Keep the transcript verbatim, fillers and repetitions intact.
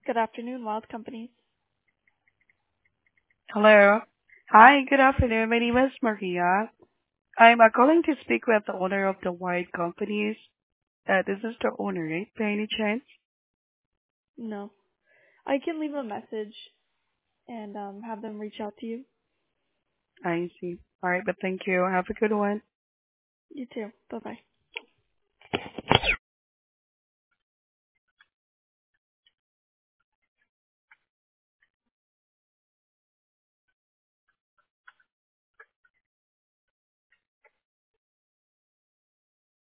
Good afternoon, Wild Companies. Hello. Hi, good afternoon. My name is Maria. I'm uh, calling to speak with the owner of the White Companies. Uh, this is the owner, right? By any chance? No, I can leave a message and um, have them reach out to you. I see. All right, but thank you. Have a good one. You too. Bye bye.